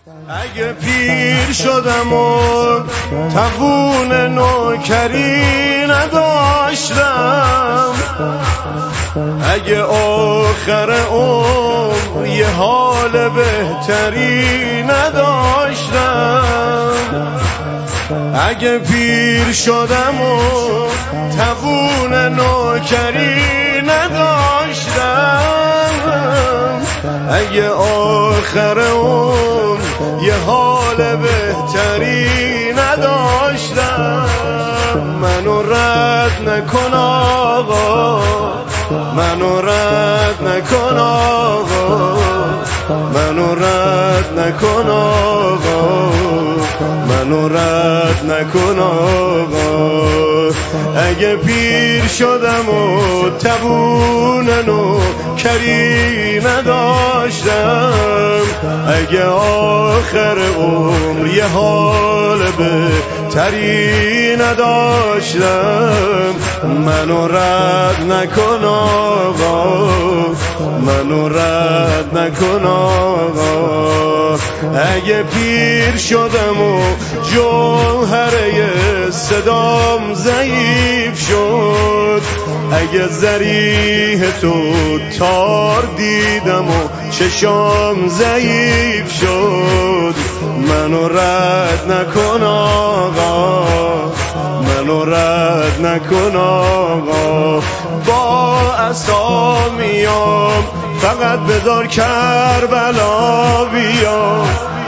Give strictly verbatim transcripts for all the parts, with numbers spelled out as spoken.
اگه پیر شدم و توون نوکری نداشتم، اگه آخر عمر یه حال بهتری نداشتم، اگه پیر شدم و توون نوکری نداشتم، اگه آخر عمر یه حال بهتری نداشتم، منو رد نکن آقا، منو رد نکن آقا، منو رد نکن آقا، منو رد نکن آقا. اگه پیر شدم و توون نوکری نداشتم، اگه آخر عمر یه حال بهتری نداشتم، منو رد نکن آقا، منو رد نکن آقا. اگه پیر شدم و جوهره صدام ضعیف شد، اگه ضریح تو تار دیدم و چشام ضعیف شد، منو رد نکن آقا، منو رد نکن آقا. با عصا میام فقط بذار کربلا بیام،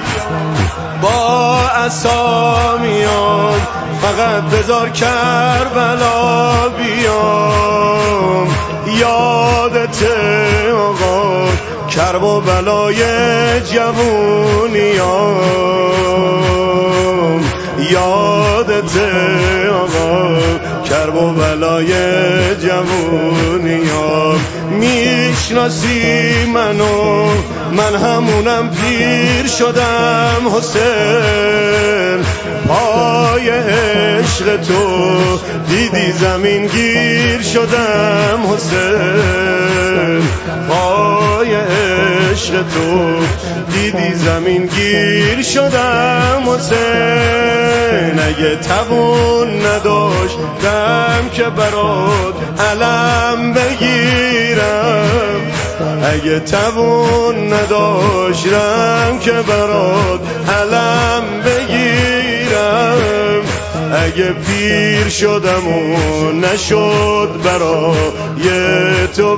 با عصا میام فقط بذار کربلا بیام. یادته آقا کرب و بلای جوونیام، یادته آقا کرب و بلای جوونیام. میشناسی منو، من همونم پیر شدم حسین، پای عشق تو دیدی زمین گیر شدم حسین، پای عشق تو دیدی زمین گیر شدم حسین. اگه توون نداشتم که برات علم بگیرم، اگه توون نداشتم که برات علم بگیرم، اگه پیر شدم و نشد برای تو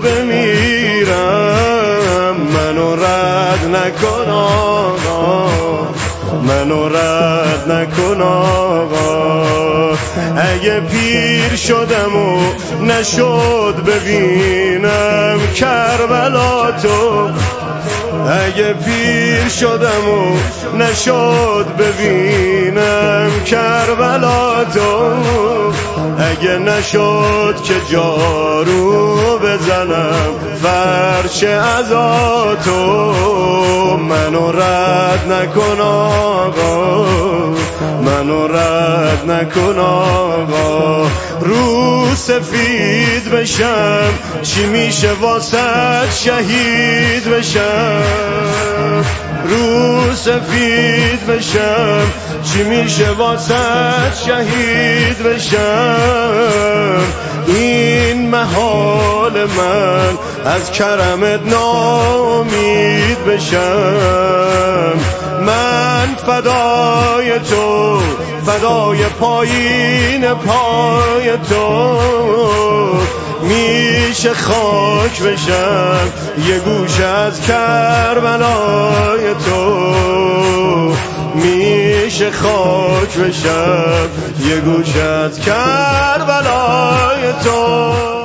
بمیرم، منو رد نکن آقا، منو رد نکن آقا. اگه پیر شدم و نشد ببینم کربلا تو، اگه پیر شدم و نشد ببینم کربلا تو، اگه نشد که جارو بزنم فرش عزا تو، منو رد نکن آقا، منو رد نکن آقا. رو سفید بشم چی میشه واسه شهید بشم، رو سفید بشم چی میشه واسه شهید بشم. این محال من از کرمت ناامید بشم، من فدای تو، فدای پایین پای تو. میشه خاک بشم یه گوشه از کربلای تو، میشه خاک بشم یه گوشه از کربلای تو.